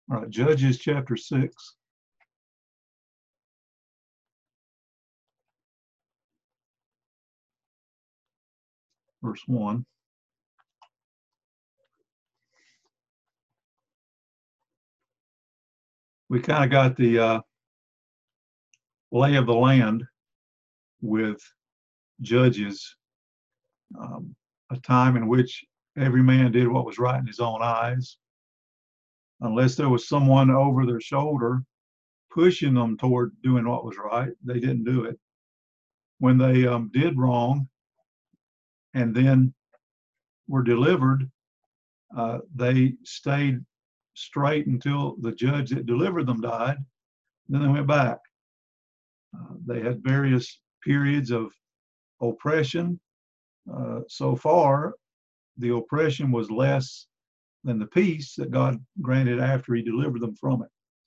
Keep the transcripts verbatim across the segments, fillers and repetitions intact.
All right, Judges chapter six. Verse one. We kind of got the uh, lay of the land with Judges, um, a time in which every man did what was right in his own eyes, unless there was someone over their shoulder pushing them toward doing what was right. They didn't do it. When they um, did wrong and then were delivered, uh, they stayed straight until the judge that delivered them died. Then they went back. Uh, they had various periods of oppression. Uh, so far, the oppression was less than the peace that God granted after he delivered them from it.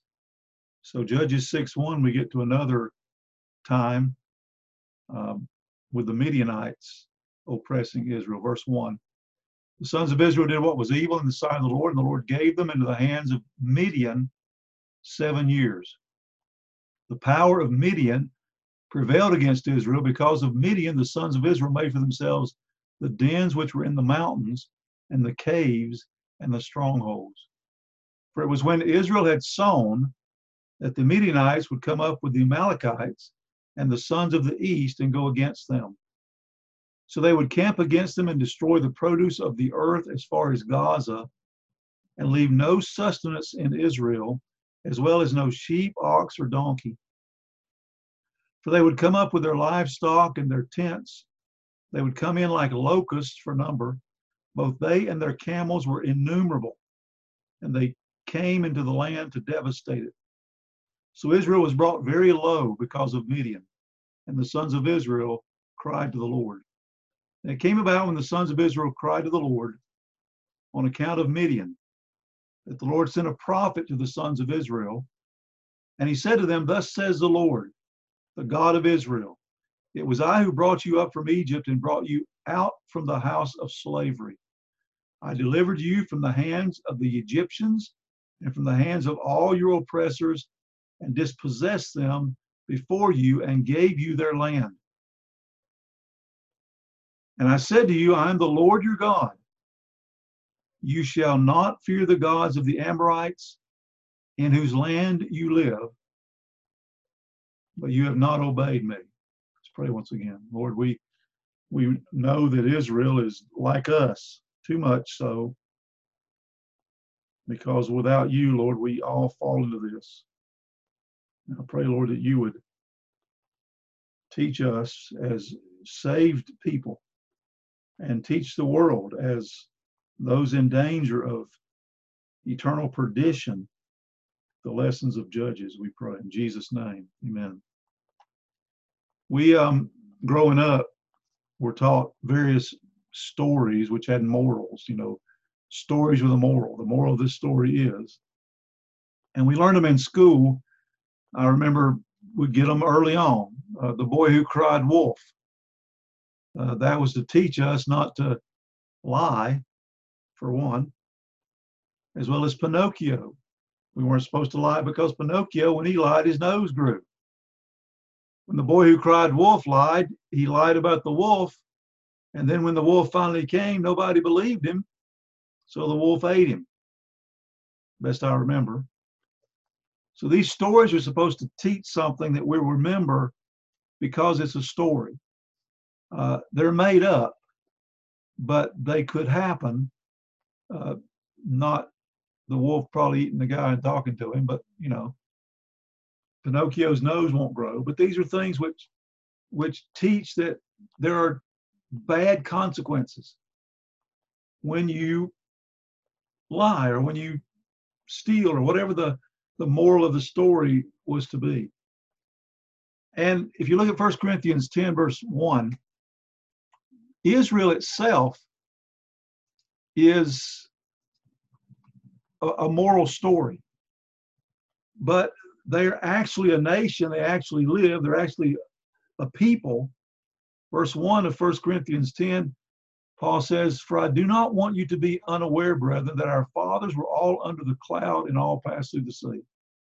So Judges six one, we get to another time um, with the Midianites oppressing Israel. Verse one. The sons of Israel did what was evil in the sight of the Lord, and the Lord gave them into the hands of Midian seven years. The power of Midian prevailed against Israel. Because of Midian, the sons of Israel made for themselves the dens which were in the mountains, and the caves, and the strongholds. For it was when Israel had sown that the Midianites would come up with the Amalekites and the sons of the east and go against them. So they would camp against them and destroy the produce of the earth as far as Gaza, and leave no sustenance in Israel, as well as no sheep, ox, or donkey. For they would come up with their livestock and their tents. They would come in like locusts for number. Both they and their camels were innumerable, and they came into the land to devastate it. So Israel was brought very low because of Midian, and the sons of Israel cried to the Lord. And it came about when the sons of Israel cried to the Lord on account of Midian, that the Lord sent a prophet to the sons of Israel. And he said to them, Thus says the Lord, the God of Israel, it was I who brought you up from Egypt and brought you out from the house of slavery. I delivered you from the hands of the Egyptians and from the hands of all your oppressors, and dispossessed them before you and gave you their land. And I said to you, I am the Lord your God. You shall not fear the gods of the Amorites, in whose land you live, but you have not obeyed me. Let's pray once again. Lord, we we know that Israel is like us, too much so, because without you, Lord, we all fall into this. And I pray, Lord, that you would teach us as saved people and teach the world as those in danger of eternal perdition the lessons of Judges, we pray. In Jesus' name, amen. We, um, growing up, were taught various stories which had morals, you know, stories with a moral. The moral of this story is, and we learned them in school. I remember we'd get them early on. Uh, the boy who cried wolf. Uh, that was to teach us not to lie, for one, as well as Pinocchio. We weren't supposed to lie because Pinocchio, when he lied, his nose grew. When the boy who cried wolf lied, he lied about the wolf. And then when the wolf finally came, nobody believed him. So the wolf ate him, best I remember. So these stories are supposed to teach something that we remember because it's a story. Uh, they're made up, but they could happen. Uh, not the wolf probably eating the guy and talking to him, but, you know, Pinocchio's nose won't grow. But these are things which, which teach that there are bad consequences when you lie or when you steal or whatever the, the moral of the story was to be. And if you look at First Corinthians ten, verse one, Israel itself is a, a moral story. But they're actually a nation, they actually live, they're actually a people. Verse one of First Corinthians ten, Paul says, "For I do not want you to be unaware, brethren, that our fathers were all under the cloud and all passed through the sea.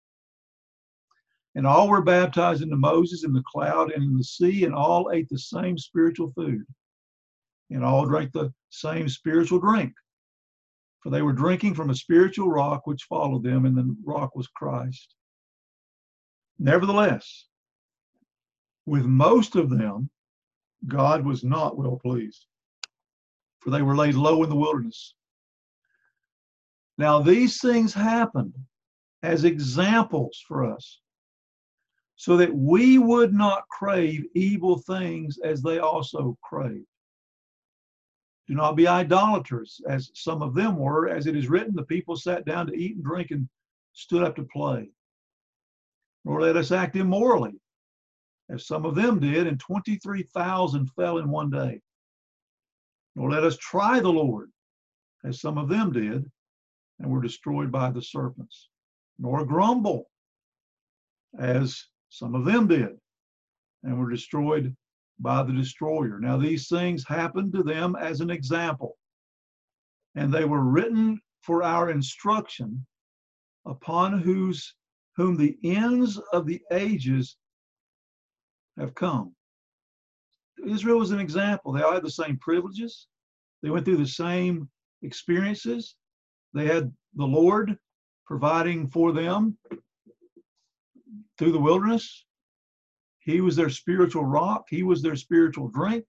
And all were baptized into Moses in the cloud and in the sea, and all ate the same spiritual food, and all drank the same spiritual drink. For they were drinking from a spiritual rock which followed them, and the rock was Christ. Nevertheless, with most of them, God was not well pleased, for they were laid low in the wilderness. Now these things happened as examples for us, so that we would not crave evil things as they also craved. Do not be idolaters, as some of them were. As it is written, the people sat down to eat and drink and stood up to play. Nor let us act immorally, as some of them did, and twenty-three thousand fell in one day. Nor let us try the Lord, as some of them did, and were destroyed by the serpents. Nor grumble, as some of them did, and were destroyed by the destroyer. Now these things happened to them as an example, and they were written for our instruction, upon whose whom the ends of the ages have come. Israel was an example. They all had the same privileges. They went through the same experiences. They had the Lord providing for them through the wilderness. He was their spiritual rock. He was their spiritual drink.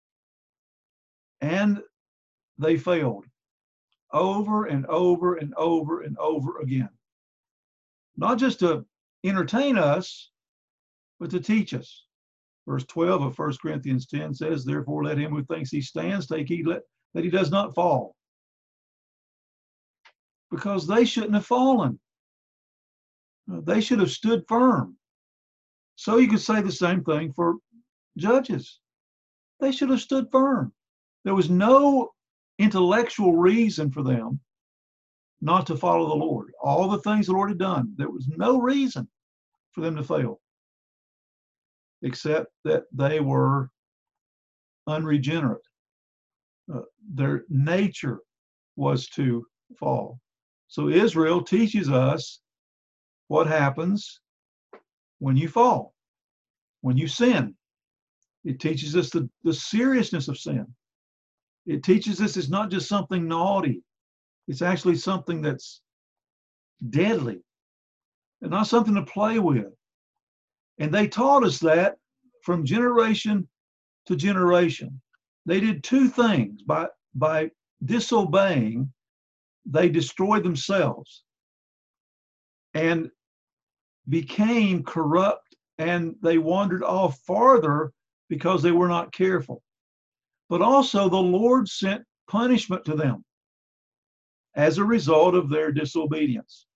And they failed over and over and over and over again. Not just to entertain us, but to teach us. Verse twelve of First Corinthians ten says, "Therefore let him who thinks he stands take heed that he does not fall." Because they shouldn't have fallen. They should have stood firm. So you could say the same thing for judges. They should have stood firm. There was no intellectual reason for them not to follow the Lord. All the things the Lord had done, there was no reason for them to fail, except that they were unregenerate. Uh, their nature was to fall. So Israel teaches us what happens when you fall, when you sin. It teaches us the, the seriousness of sin. It teaches us it's not just something naughty. It's actually something that's deadly and not something to play with. And they taught us that from generation to generation. They did two things. By, by disobeying, they destroyed themselves and became corrupt, and they wandered off farther because they were not careful. But also the Lord sent punishment to them as a result of their disobedience.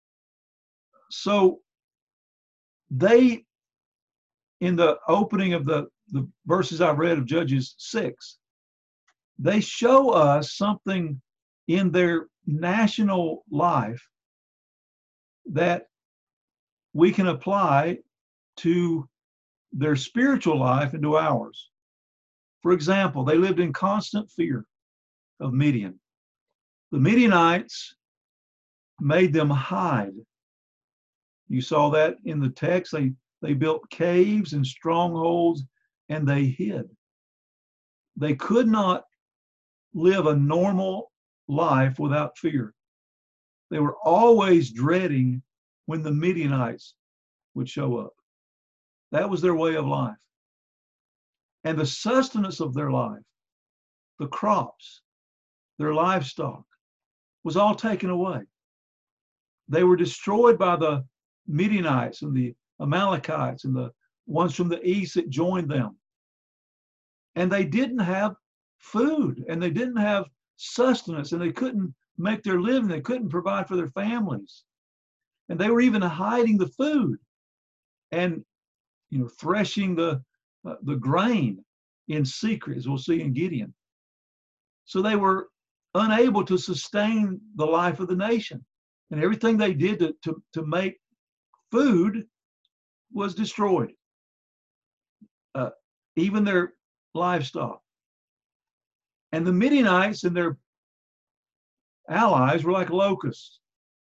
So they, in the opening of the, the verses I've read of Judges six, they show us something in their national life that we can apply to their spiritual life and to ours. For example, they lived in constant fear of Midian. The Midianites made them hide. You saw that in the text. They, they built caves and strongholds, and they hid. They could not live a normal life without fear. They were always dreading when the Midianites would show up. That was their way of life. And the sustenance of their life, the crops, their livestock, was all taken away. They were destroyed by the Midianites and the Amalekites and the ones from the east that joined them. And they didn't have food, and they didn't have sustenance, and they couldn't make their living. They couldn't provide for their families. And they were even hiding the food and, you know, threshing the, uh, the grain in secret, as we'll see in Gideon. So they were unable to sustain the life of the nation. And everything they did to, to, to make food was destroyed. Uh, even their livestock. And the Midianites and their allies were like locusts,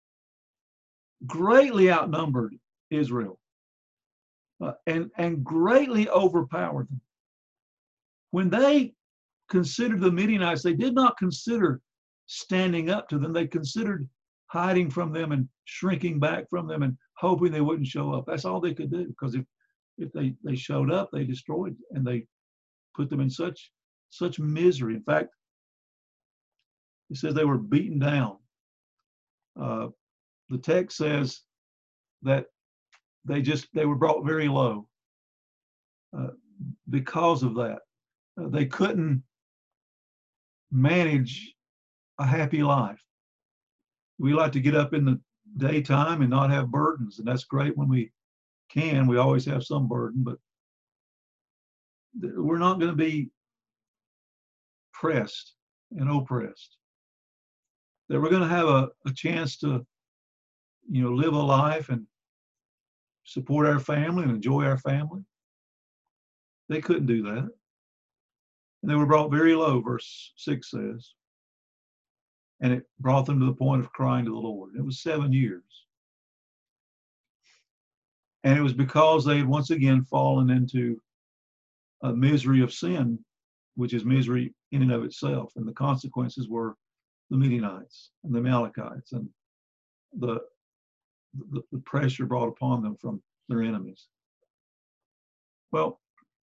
greatly outnumbered Israel, uh, and, and greatly overpowered them. When they considered the Midianites, they did not consider standing up to them. They considered hiding from them and shrinking back from them and hoping they wouldn't show up. That's all they could do, because if, if they, they showed up, they destroyed and they put them in such, such misery. In fact, it says they were beaten down. Uh, the text says that they just, they were brought very low uh, because of that. Uh, they couldn't manage a happy life. We like to get up in the daytime and not have burdens, and that's great when we can. We always have some burden, but we're not going to be pressed and oppressed. That we're going to have a, a chance to, you know, live a life and support our family and enjoy our family. They couldn't do that. And they were brought very low, verse six says. And it brought them to the point of crying to the Lord. It was seven years. And it was because they had once again fallen into a misery of sin, which is misery in and of itself. And the consequences were the Midianites and the Amalekites and the, the, the pressure brought upon them from their enemies. Well,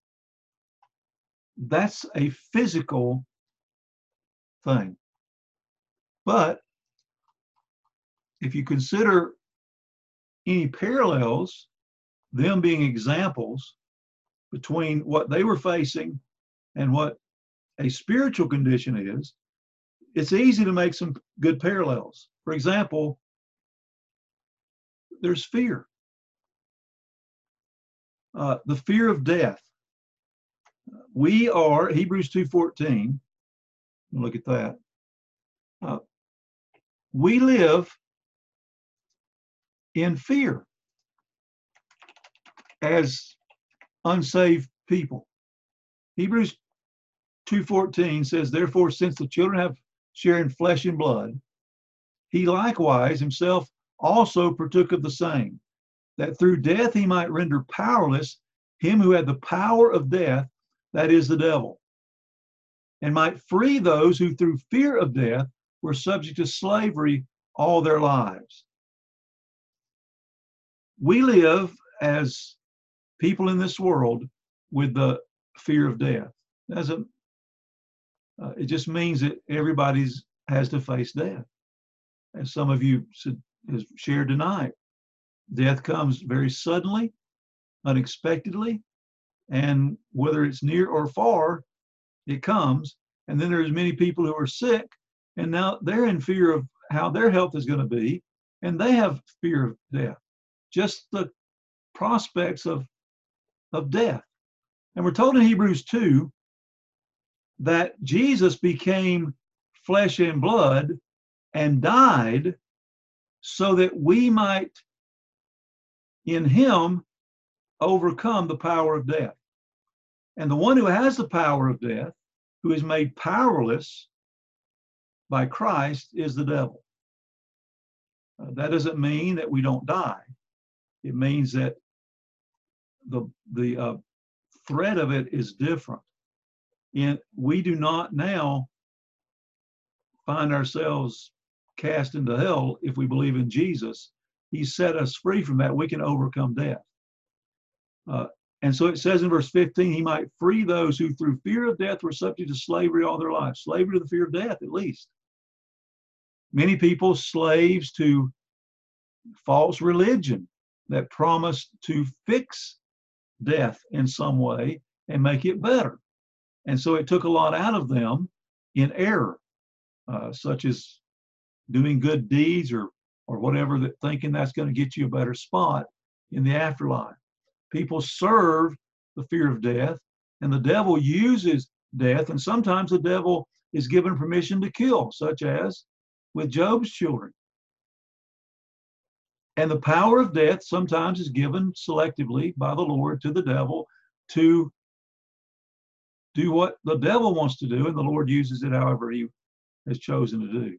that's a physical thing. But if you consider any parallels, them being examples between what they were facing and what a spiritual condition is, it's easy to make some good parallels. For example, there's fear. Uh, the fear of death. We are, Hebrews two fourteen, look at that. Uh, we live in fear as unsaved people. Hebrews two fourteen says, therefore, since the children have share in flesh and blood, he likewise himself also partook of the same, that through death he might render powerless him who had the power of death, that is the devil, and might free those who through fear of death were subject to slavery all their lives. We live as people in this world with the fear of death. Doesn't, uh, it just means that everybody's has to face death. As some of you said, has shared tonight, death comes very suddenly, unexpectedly, and whether it's near or far, it comes. And then there's many people who are sick, and now they're in fear of how their health is going to be, and they have fear of death. Just the prospects of, of death. And we're told in Hebrews two that Jesus became flesh and blood and died so that we might in him overcome the power of death. And the one who has the power of death, who is made powerless by Christ, is the devil. Uh, that doesn't mean that we don't die. It means that the, the uh, threat of it is different. And we do not now find ourselves cast into hell if we believe in Jesus. He set us free from that. We can overcome death. Uh, and so it says in verse fifteen, he might free those who through fear of death were subject to slavery all their lives. Slavery to the fear of death, at least. Many people slaves to false religion that promised to fix death in some way and make it better. And so it took a lot out of them in error, uh, such as doing good deeds or or whatever, that thinking that's going to get you a better spot in the afterlife. People serve the fear of death, and the devil uses death, and sometimes the devil is given permission to kill, such as with Job's children. And the power of death sometimes is given selectively by the Lord to the devil to do what the devil wants to do, and the Lord uses it however he has chosen to do.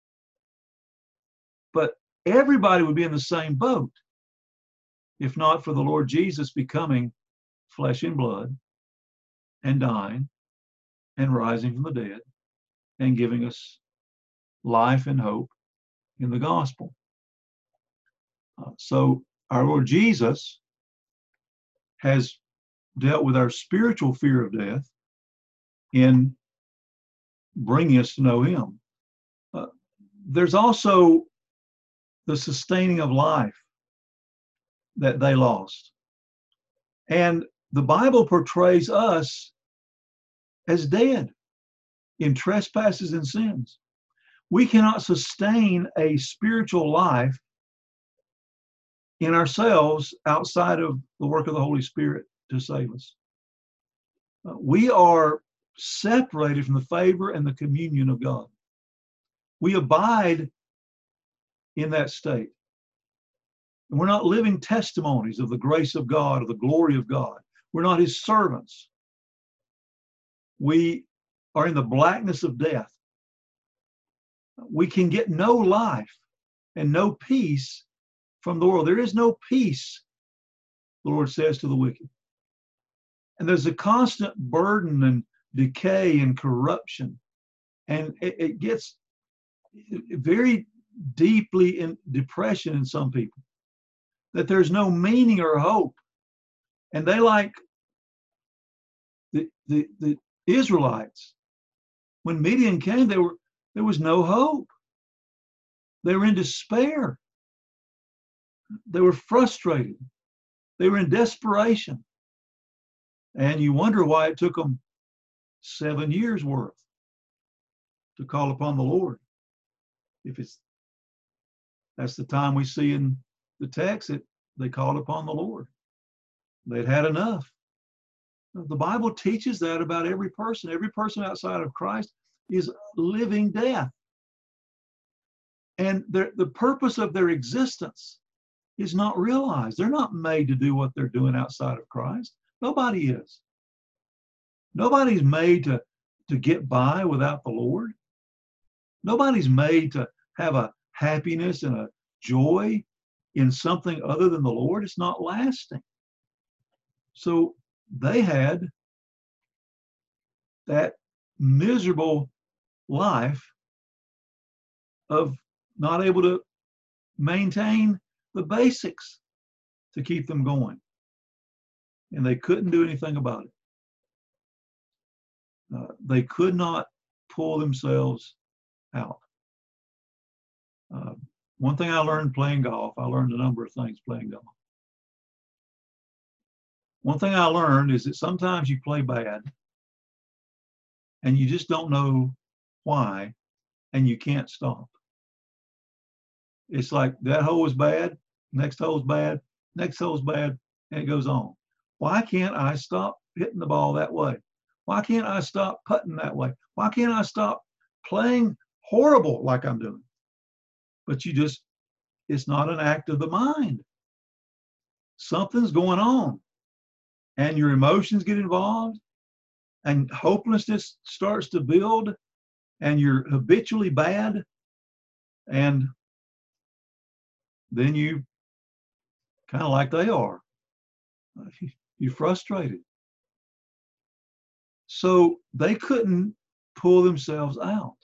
But everybody would be in the same boat if not for the Lord Jesus becoming flesh and blood and dying and rising from the dead and giving us life and hope in the gospel. Uh, so our Lord Jesus has dealt with our spiritual fear of death in bringing us to know him. Uh, there's also the sustaining of life that they lost. And the Bible portrays us as dead in trespasses and sins. We cannot sustain a spiritual life in ourselves outside of the work of the Holy Spirit to save us. Uh, we are separated from the favor and the communion of God. We abide in that state. And we're not living testimonies of the grace of God, of the glory of God. We're not his servants. We are in the blackness of death. We can get no life and no peace from the world. There is no peace, the Lord says to the wicked. And there's a constant burden and decay and corruption. And it, it gets very deeply in depression in some people, that there's no meaning or hope. And they, like the, the, the Israelites, when Midian came, they were, there was no hope. They were in despair. They were frustrated. They were in desperation. And you wonder why it took them seven years worth to call upon the Lord. If it's, that's the time we see in the text that they called upon the Lord. They'd had enough. The Bible teaches that about every person. Every person outside of Christ is living death. And the purpose of their existence is not realized. They're not made to do what they're doing outside of Christ. Nobody is. Nobody's made to, to get by without the Lord. Nobody's made to have a happiness and a joy in something other than the Lord. It's not lasting. So they had that miserable life of not able to maintain the basics to keep them going. And they couldn't do anything about it. Uh, they could not pull themselves out. Uh, one thing I learned playing golf, I learned a number of things playing golf. One thing I learned is that sometimes you play bad and you just don't know why, and you can't stop. It's like that hole is bad, next hole is bad, next hole is bad, and it goes on. Why can't I stop hitting the ball that way? Why can't I stop putting that way? Why can't I stop playing horrible like I'm doing? But you just, it's not an act of the mind. Something's going on. And your emotions get involved, and hopelessness starts to build, and you're habitually bad, and then you kind of like they are. You're frustrated. So they couldn't pull themselves out.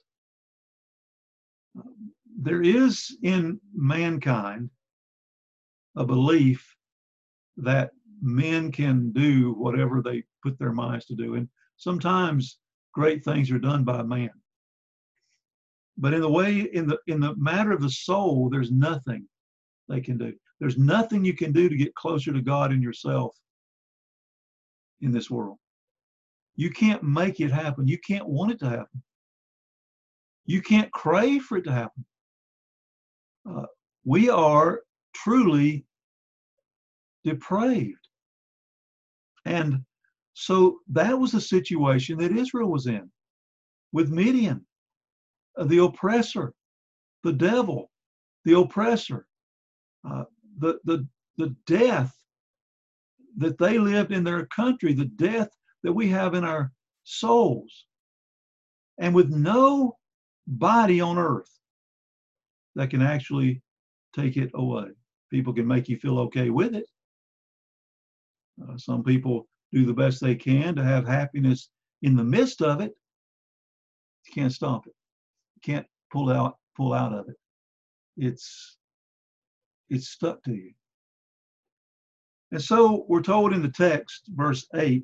There is in mankind a belief that men can do whatever they put their minds to do. And sometimes great things are done by man. But in the way, in the in the matter of the soul, there's nothing they can do. There's nothing you can do to get closer to God and yourself in this world. You can't make it happen. You can't want it to happen. You can't crave for it to happen. Uh, we are truly depraved. And so that was the situation that Israel was in with Midian, uh, the oppressor, the devil, the oppressor, uh, the, the, the death that they lived in their country, the death that we have in our souls, and with no body on earth that can actually take it away. People can make you feel okay with it. Uh, some people do the best they can to have happiness in the midst of it. You can't stop it. You can't pull out pull out of it. It's it's stuck to you. And so we're told in the text, verse eight,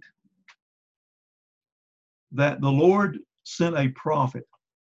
that the Lord sent a prophet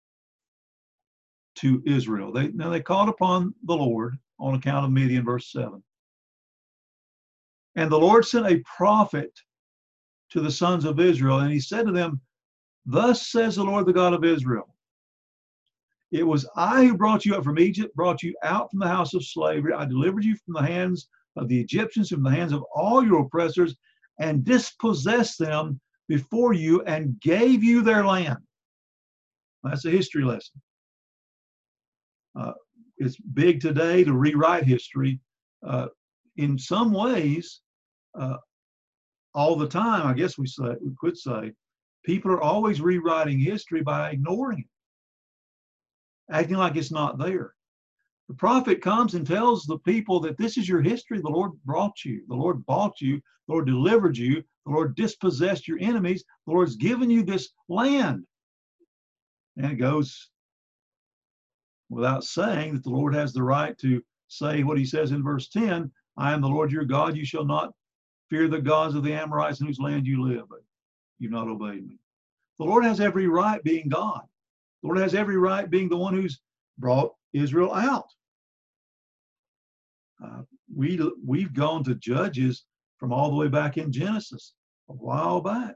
to Israel. They now they called upon the Lord on account of Midian, verse seven. And the Lord sent a prophet to the sons of Israel, and he said to them, "Thus says the Lord, the God of Israel, it was I who brought you up from Egypt, brought you out from the house of slavery. I delivered you from the hands of the Egyptians, from the hands of all your oppressors, and dispossessed them before you, and gave you their land." That's a history lesson. Uh, it's big today to rewrite history. Uh, in some ways, uh, all the time, I guess we say we could say, people are always rewriting history by ignoring it, acting like it's not there. The prophet comes and tells the people that this is your history. The Lord brought you. The Lord bought you. The Lord delivered you. The Lord dispossessed your enemies. The Lord's given you this land. And it goes without saying that the Lord has the right to say what he says in verse ten, "I am the Lord your God. You shall not fear the gods of the Amorites in whose land you live, but you've not obeyed me." The Lord has every right being God. The Lord has every right being the one who's brought Israel out. Uh, we, we've gone to Judges from all the way back in Genesis, a while back.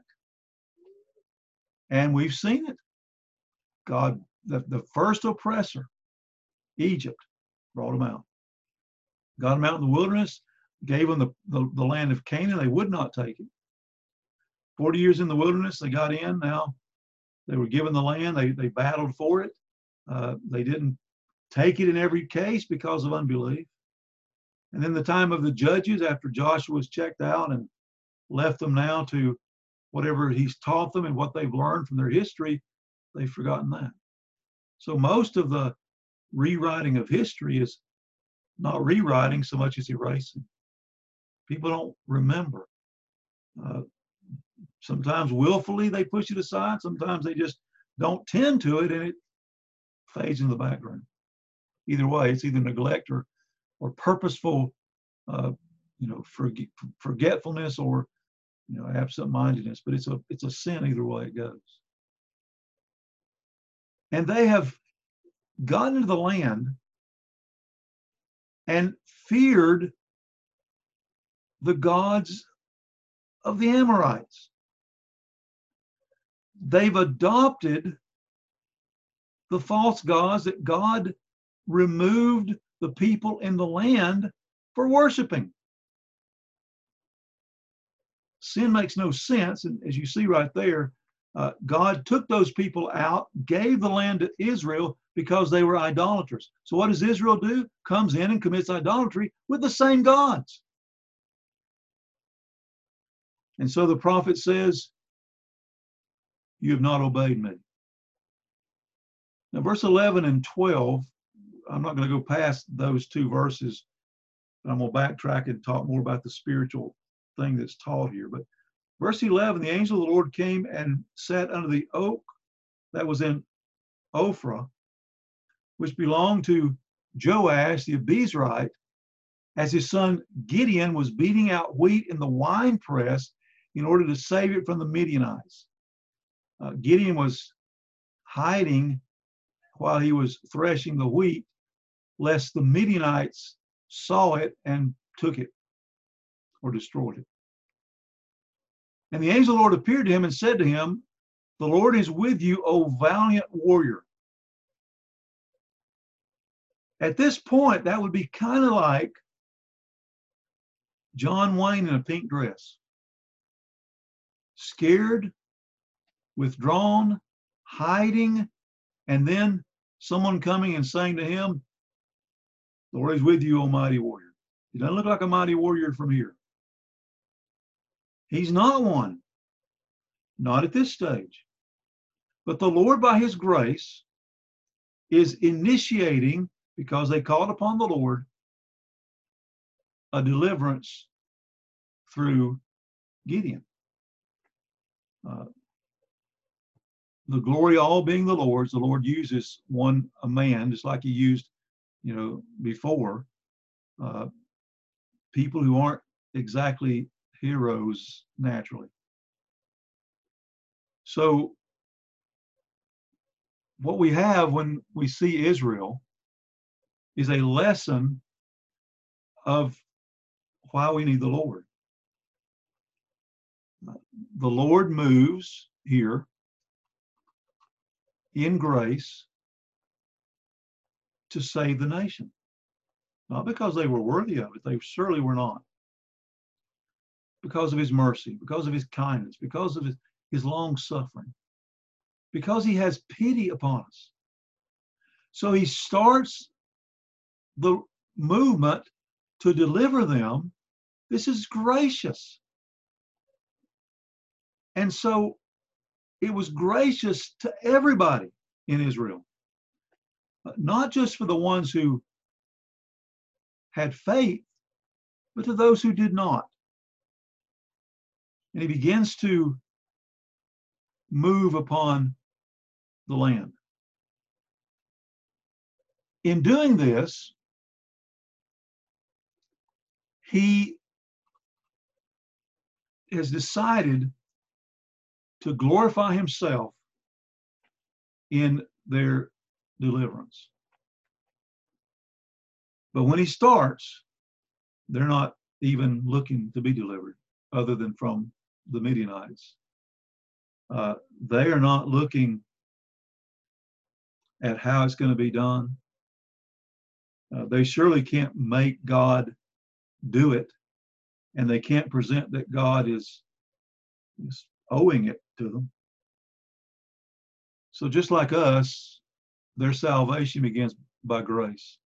And we've seen it. God, the, the first oppressor, Egypt, brought them out. Got them out in the wilderness, gave them the, the, the land of Canaan. They would not take it. forty years in the wilderness, they got in. Now they were given the land. They, they battled for it. Uh, they didn't take it in every case because of unbelief. And then the time of the judges, after Joshua was checked out and left them now to whatever he's taught them and what they've learned from their history, they've forgotten that. So most of the rewriting of history is not rewriting so much as erasing. People don't remember. Uh, sometimes willfully they push it aside. Sometimes they just don't tend to it, and it fades in the background. Either way, it's either neglect or, or purposeful, uh, you know, forget, forgetfulness or, you know, absent-mindedness. But it's a it's a sin either way it goes. And they have gotten into the land and feared the gods of the Amorites. They've adopted the false gods that God removed the people in the land for worshiping. Sin makes no sense. And as you see right there, uh, God took those people out, gave the land to Israel because they were idolaters. So what does Israel do? Comes in and commits idolatry with the same gods. And so the prophet says, "You have not obeyed me." Now, verse eleven and twelve, I'm not going to go past those two verses, but I'm going to backtrack and talk more about the spiritual thing that's taught here. But verse eleven, the angel of the Lord came and sat under the oak that was in Ophrah, which belonged to Joash the Abiezrite, as his son Gideon was beating out wheat in the winepress in order to save it from the Midianites. Uh, Gideon was hiding while he was threshing the wheat, lest the Midianites saw it and took it or destroyed it. And the angel of the Lord appeared to him and said to him, "The Lord is with you, O valiant warrior." At this point, that would be kind of like John Wayne in a pink dress. Scared, withdrawn, hiding, and then someone coming and saying to him, "The Lord is with you, O mighty warrior." He doesn't look like a mighty warrior from here. He's not one. not at this stage. But the Lord, by his grace, is initiating, because they called upon the Lord, a deliverance through Gideon. Uh, the glory all being the Lord's, the Lord uses one, a man, just like he used, you know, before, uh, people who aren't exactly heroes naturally. So what we have when we see Israel is a lesson of why we need the Lord. The Lord moves here in grace to save the nation. Not because they were worthy of it, they surely were not. Because of his mercy, because of his kindness, because of his, his long suffering, because he has pity upon us. So he starts the movement to deliver them. This is gracious. And so it was gracious to everybody in Israel, not just for the ones who had faith, but to those who did not. And he begins to move upon the land. In doing this, he has decided to glorify himself in their deliverance. But when he starts, they're not even looking to be delivered other than from the Midianites. Uh, they are not looking at how it's going to be done. Uh, they surely can't make God do it, and they can't present that God is, is owing it to them. So just like us, their salvation begins by grace.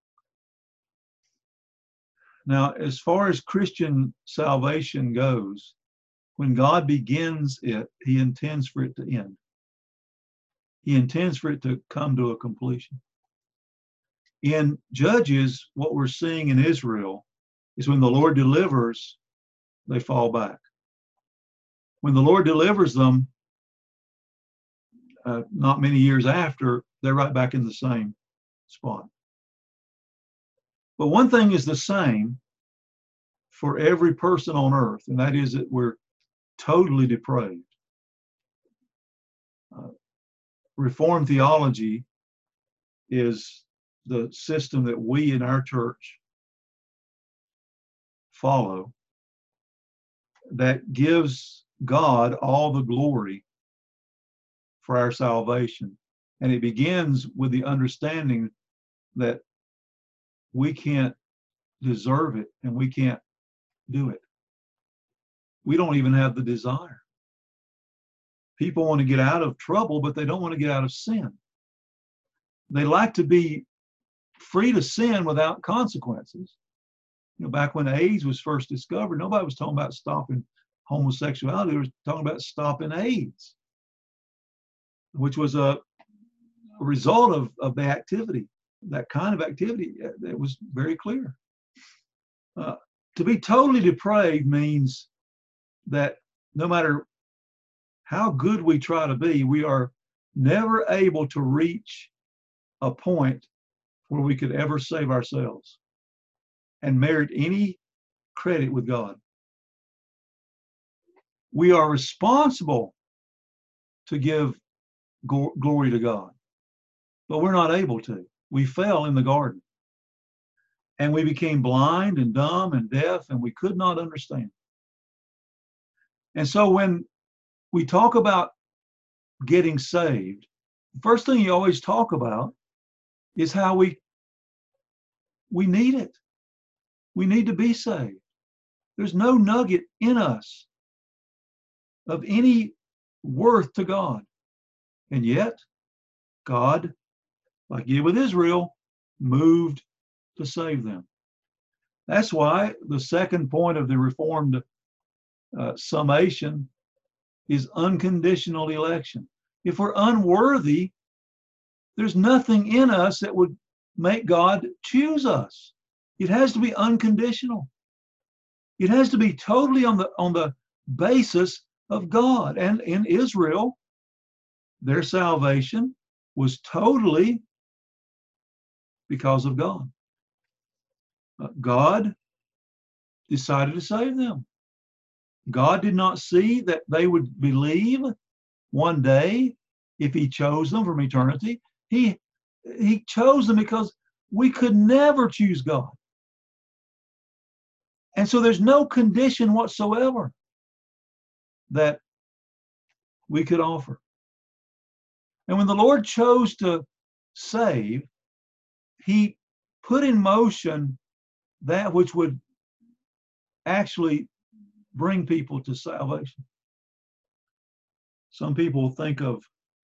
Now, as far as Christian salvation goes, when God begins it, he intends for it to end. He intends for it to come to a completion. In Judges, what we're seeing in Israel is when the Lord delivers, they fall back. When the Lord delivers them, uh, not many years after, they're right back in the same spot. But one thing is the same for every person on earth, and that is that we're totally depraved. Uh, Reformed theology is the system that we in our church follow that gives God all the glory for our salvation. And it begins with the understanding that we can't deserve it and we can't do it. We don't even have the desire. People want to get out of trouble, but they don't want to get out of sin. They like to be free to sin without consequences. You know, back when AIDS was first discovered, nobody was talking about stopping homosexuality. They were talking about stopping AIDS, which was a, a result of, of the activity, that kind of activity. It was very clear. Uh, to be totally depraved means that no matter how good we try to be, we are never able to reach a point where we could ever save ourselves and merit any credit with God. We are responsible to give go- glory to God, but we're not able to. We fell in the garden, and we became blind and dumb and deaf, and we could not understand. And so when we talk about getting saved, the first thing you always talk about is how we we need it. We need to be saved. There's no nugget in us of any worth to God. And yet, God, like he did with Israel, moved to save them. That's why the second point of the Reformed uh, summation is unconditional election. If we're unworthy, there's nothing in us that would make God choose us. It has to be unconditional. It has to be totally on the on the basis of God. And in Israel, their salvation was totally because of God. Uh, God decided to save them. God did not see that they would believe one day if he chose them from eternity. He, he chose them because we could never choose God. And so there's no condition whatsoever that we could offer. And when the Lord chose to save, he put in motion that which would actually bring people to salvation. Some people think of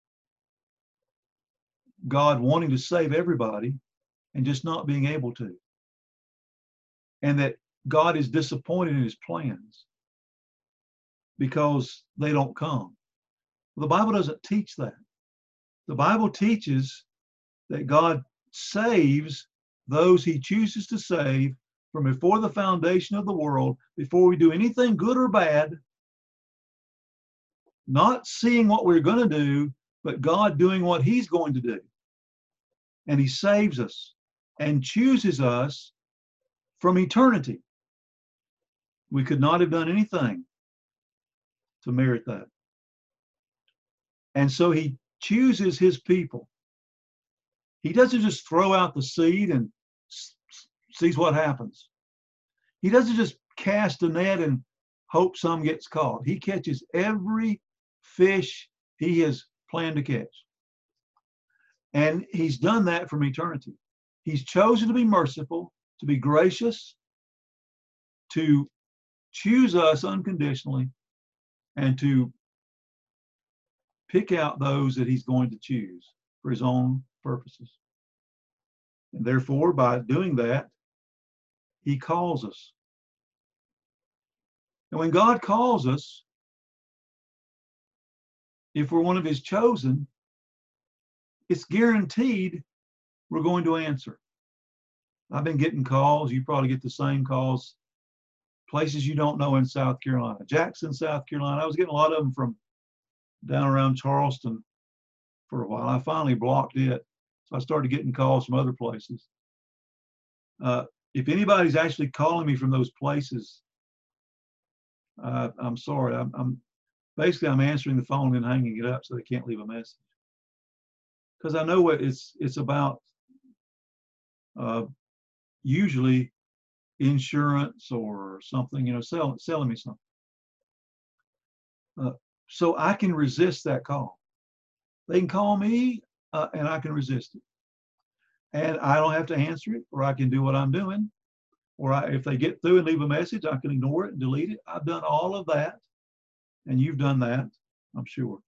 God wanting to save everybody and just not being able to. And that God is disappointed in his plans because they don't come. Well, the Bible doesn't teach that. The Bible teaches that God saves those he chooses to save from before the foundation of the world, before we do anything good or bad, not seeing what we're going to do, but God doing what he's going to do. And he saves us and chooses us from eternity. We could not have done anything to merit that. And so he chooses his people. He doesn't just throw out the seed and sees what happens. He doesn't just cast a net and hope some gets caught. He catches every fish he has planned to catch. And he's done that from eternity. He's chosen to be merciful, to be gracious, to choose us unconditionally, and to pick out those that he's going to choose for his own purposes. And therefore, by doing that, he calls us. And when God calls us, if we're one of his chosen, it's guaranteed we're going to answer. I've been getting calls. You probably get the same calls. Places you don't know in South Carolina. Jackson, South Carolina. I was getting a lot of them from down around Charleston for a while. I finally blocked it. So I started getting calls from other places. Uh, if anybody's actually calling me from those places, uh, I'm sorry. I'm, I'm basically I'm answering the phone and hanging it up so they can't leave a message. Because I know what it's it's about. Uh, usually insurance or something, you know, sell, selling me something. Uh, so I can resist that call. They can call me uh, and I can resist it. And I don't have to answer it, or I can do what I'm doing. Or I, if they get through and leave a message, I can ignore it and delete it. I've done all of that. And you've done that, I'm sure.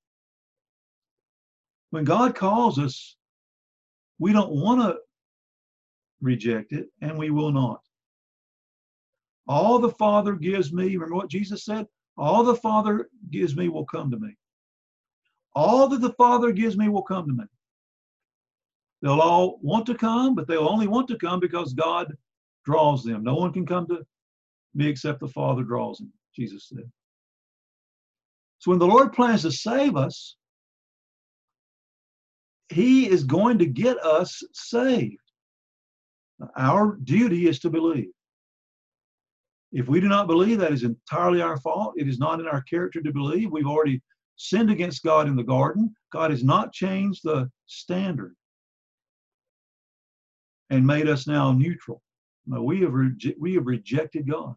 When God calls us, we don't want to reject it, and we will not. All the Father gives me, remember what Jesus said? All the Father gives me will come to me. All that the Father gives me will come to me. They'll all want to come, but they'll only want to come because God draws them. No one can come to me except the Father draws them, Jesus said. So when the Lord plans to save us, he is going to get us saved. Our duty is to believe. If we do not believe, that is entirely our fault. It is not in our character to believe. We've already sinned against God in the garden. God has not changed the standard and made us now neutral. No, we have, reje- we have rejected God.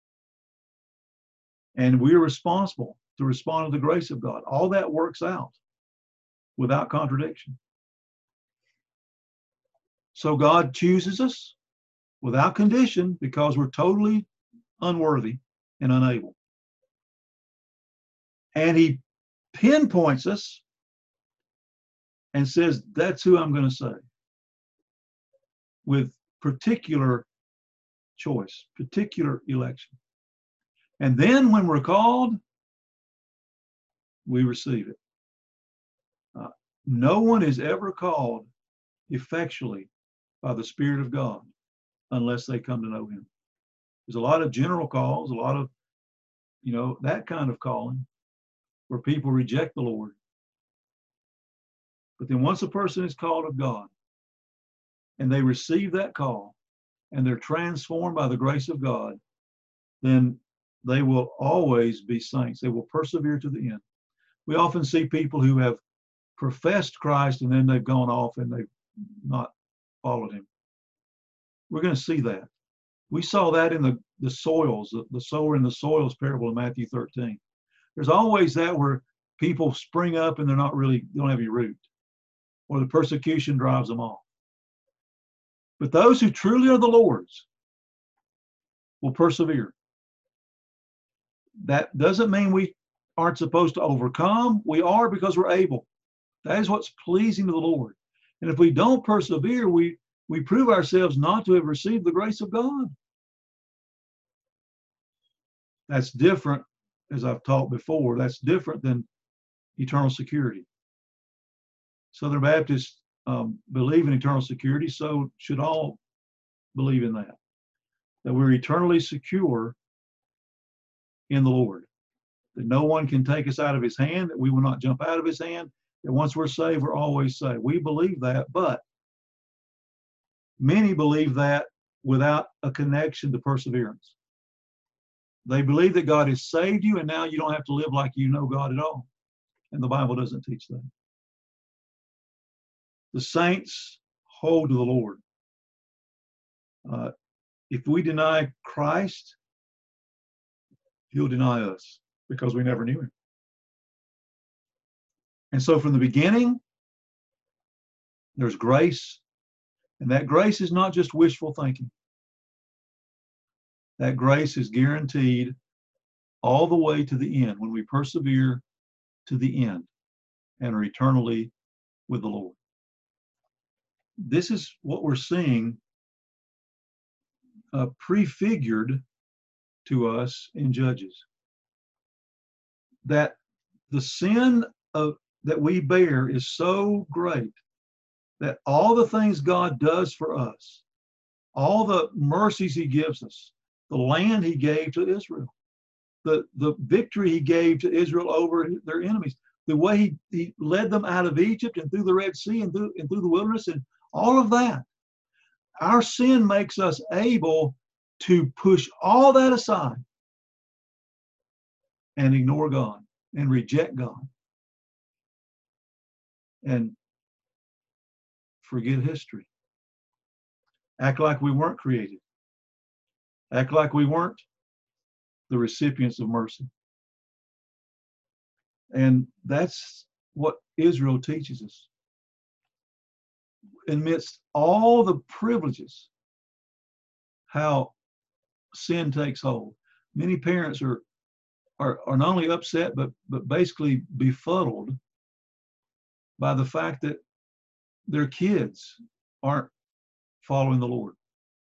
And we are responsible to respond to the grace of God. All that works out without contradiction. So God chooses us without condition because we're totally unworthy and unable. And he pinpoints us and says, that's who I'm going to save, with particular choice, particular election. And then when we're called, we receive it. Uh, no one is ever called effectually by the Spirit of God unless they come to know him. There's a lot of general calls, a lot of, you know, that kind of calling where people reject the Lord. But then once a person is called of God and they receive that call and they're transformed by the grace of God, then they will always be saints. They will persevere to the end. We often see people who have professed Christ and then they've gone off and they've not followed him. We're going to see that. We saw that in the, the soils, the, the sower in the soils parable in Matthew thirteen. There's always that where people spring up and they're not really, they don't have any root, or the persecution drives them off. But those who truly are the Lord's will persevere. That doesn't mean we aren't supposed to overcome. We are, because we're able. That is what's pleasing to the Lord. And if we don't persevere, we, we prove ourselves not to have received the grace of God. That's different, as I've taught before, that's different than eternal security. Southern Baptists um, believe in eternal security, so should all believe in that, that we're eternally secure in the Lord, that no one can take us out of his hand, that we will not jump out of his hand, that once we're saved, we're always saved. We believe that, but many believe that without a connection to perseverance. They believe that God has saved you and now you don't have to live like you know God at all. And the Bible doesn't teach that. The saints hold to the Lord. Uh, if we deny Christ, he'll deny us because we never knew him. And so from the beginning, there's grace. And that grace is not just wishful thinking. That grace is guaranteed all the way to the end when we persevere to the end and are eternally with the Lord. This is what we're seeing uh, prefigured to us in Judges. That the sin of that we bear is so great that all the things God does for us, all the mercies he gives us, the land he gave to Israel, the, the victory he gave to Israel over their enemies, the way he, he led them out of Egypt and through the Red Sea and through, and through the wilderness, and all of that. Our sin makes us able to push all that aside and ignore God and reject God and forget history. Act like we weren't created. Act like we weren't the recipients of mercy. And that's what Israel teaches us. Amidst all the privileges, how sin takes hold. Many parents are, are, are not only upset, but, but basically befuddled by the fact that their kids aren't following the Lord.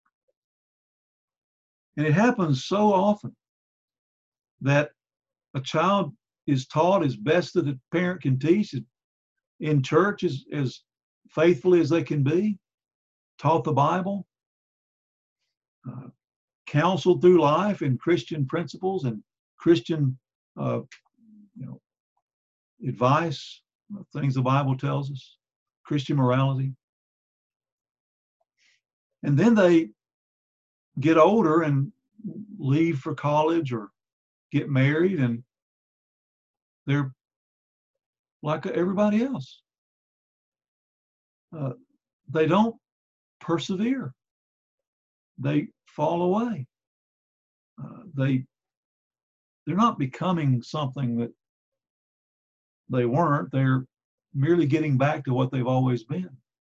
And it happens so often that a child is taught as best that a parent can teach in church as, as faithfully as they can be, taught the Bible, uh, counseled through life in Christian principles and Christian uh, you know, advice, things the Bible tells us, Christian morality. And then they get older and leave for college or get married, and they're like everybody else. Uh, they don't persevere. They fall away. Uh, they, they're not becoming something that they weren't. They're merely getting back to what they've always been.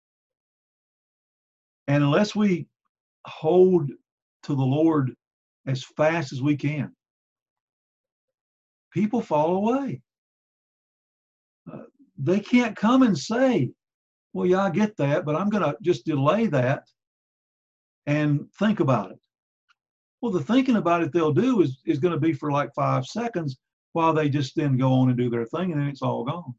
And unless we hold to the Lord as fast as we can, people fall away. Uh, they can't come and say, well, yeah, I get that, but I'm going to just delay that and think about it. Well, the thinking about it they'll do is, is going to be for like five seconds, while they just then go on and do their thing, and then it's all gone.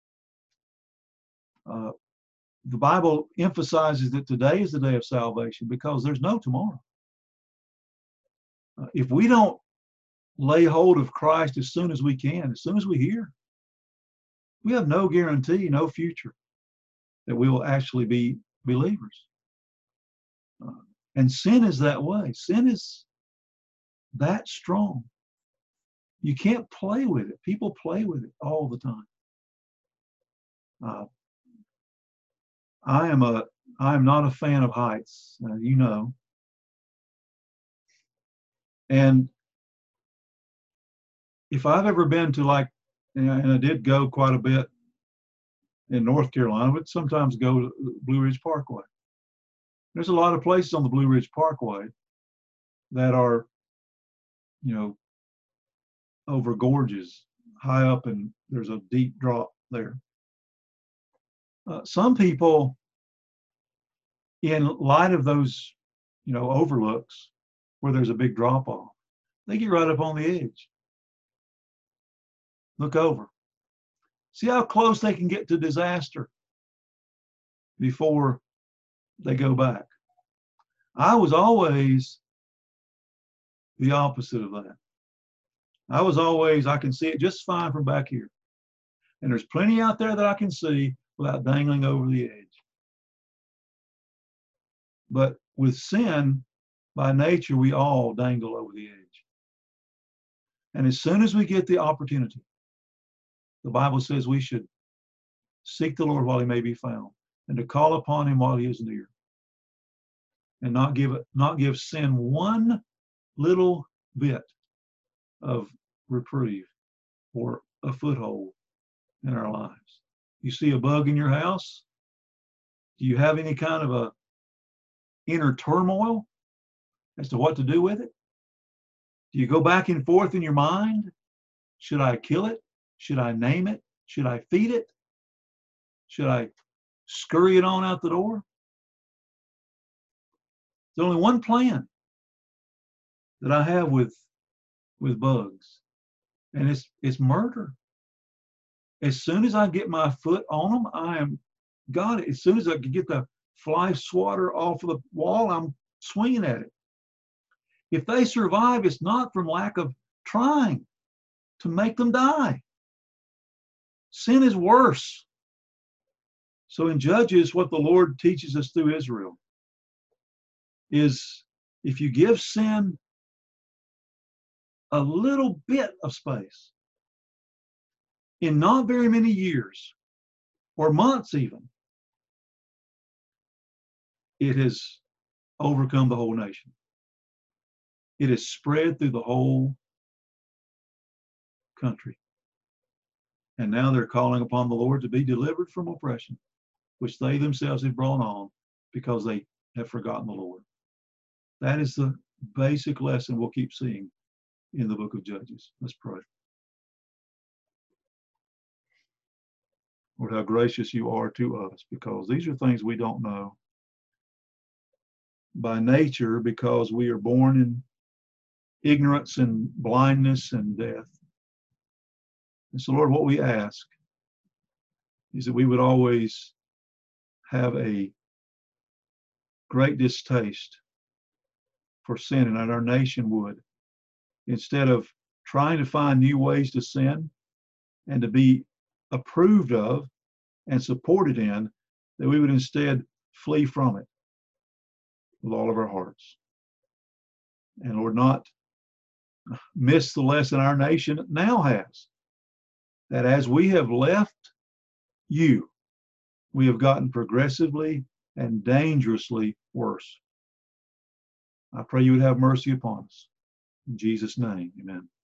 Uh, the Bible emphasizes that today is the day of salvation because there's no tomorrow. Uh, if we don't lay hold of Christ as soon as we can, as soon as we hear, we have no guarantee, no future that we will actually be believers. Uh, and sin is that way. Sin is that strong. You can't play with it. People play with it all the time. Uh, I am a I am not a fan of heights, uh, you know. And if I've ever been to, like, and I did go quite a bit in North Carolina, but sometimes go to Blue Ridge Parkway. There's a lot of places on the Blue Ridge Parkway that are, you know, over gorges, high up, and there's a deep drop there. Uh, some people, in light of those, you know, overlooks where there's a big drop off, they get right up on the edge. Look over. See how close they can get to disaster before they go back. I was always the opposite of that. I was always, I can see it just fine from back here. And there's plenty out there that I can see without dangling over the edge. But with sin, by nature, we all dangle over the edge. And as soon as we get the opportunity, the Bible says we should seek the Lord while he may be found, and to call upon him while he is near, and not give it, not give sin one little bit of reprieve or a foothold in our lives. You see a bug in your house? Do you have any kind of a inner turmoil as to what to do with it? Do you go back and forth in your mind? Should I kill it? Should I name it? Should I feed it? Should I scurry it on out the door? There's only one plan that I have with with bugs, and it's it's murder. As soon as I get my foot on them, I am got it. As soon as I can get the fly swatter off of the wall, I'm swinging at it. If they survive, it's not from lack of trying to make them die. Sin is worse. So in Judges, what the Lord teaches us through Israel is if you give sin a little bit of space, in not very many years or months even, it has overcome the whole nation. It has spread through the whole country. And now they're calling upon the Lord to be delivered from oppression, which they themselves have brought on because they have forgotten the Lord. That is the basic lesson we'll keep seeing in the book of Judges. Let's pray. Lord, how gracious you are to us, because these are things we don't know by nature, because we are born in ignorance and blindness and death. And so, Lord, what we ask is that we would always have a great distaste for sin, and that our nation would, instead of trying to find new ways to sin and to be approved of and supported in, that we would instead flee from it with all of our hearts. And Lord, not miss the lesson our nation now has, that as we have left you, we have gotten progressively and dangerously worse. I pray you would have mercy upon us. In Jesus' name, amen.